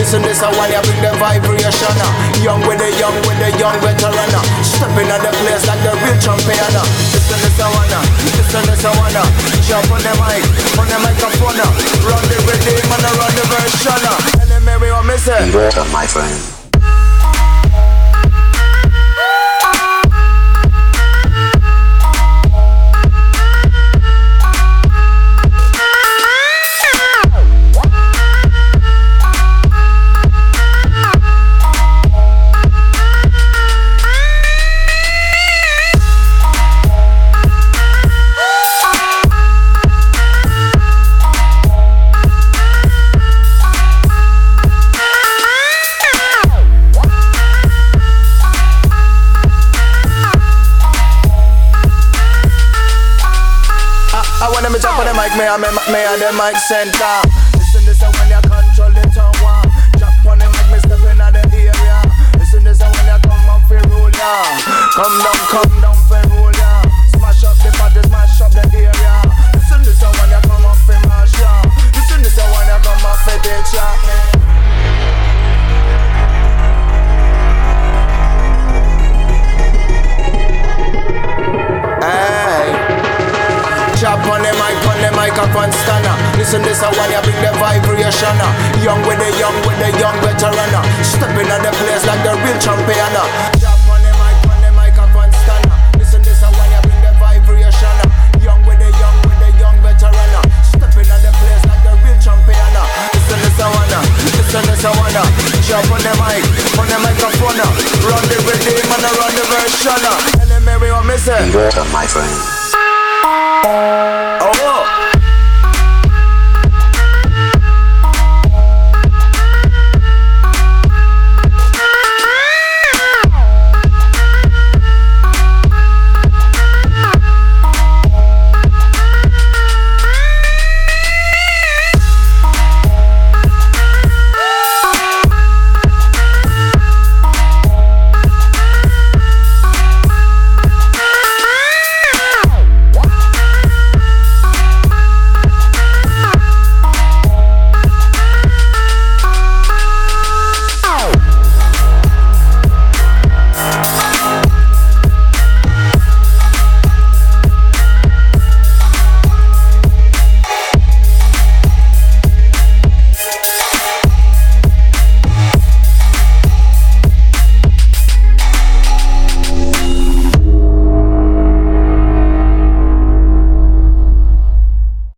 Listen this a one, you bring the vibration. Young with the young veteran. Stepping on the place like the real champion. Listen this a one, listen this a one. Jump on the microphone. Run the rhythm and run the version. And then maybe I miss it. Converter, my friend. Me and the mic center. Listen this a when you control the tower. Drop on the mic, me stepping out the area. Listen this a when you come up for rule ya. Come down for rule ya. Smash up the party, smash up the area. Listen this a when you come up for mash ya. Listen this a when you come up for ditch ya. Chop on the microphone stunner. Listen this a one, you bring the vibration. Young with the young veteran. Stepping on the place like the real champion. Chop on the microphone stunner. Listen this a one, you bring the vibration. Young with the young veteran. Stepping on the place like the real champion. Listen this a one. Chop on the microphone. Run the rhythm and run the version. And then maybe I miss it. Converter, my friend. Oh.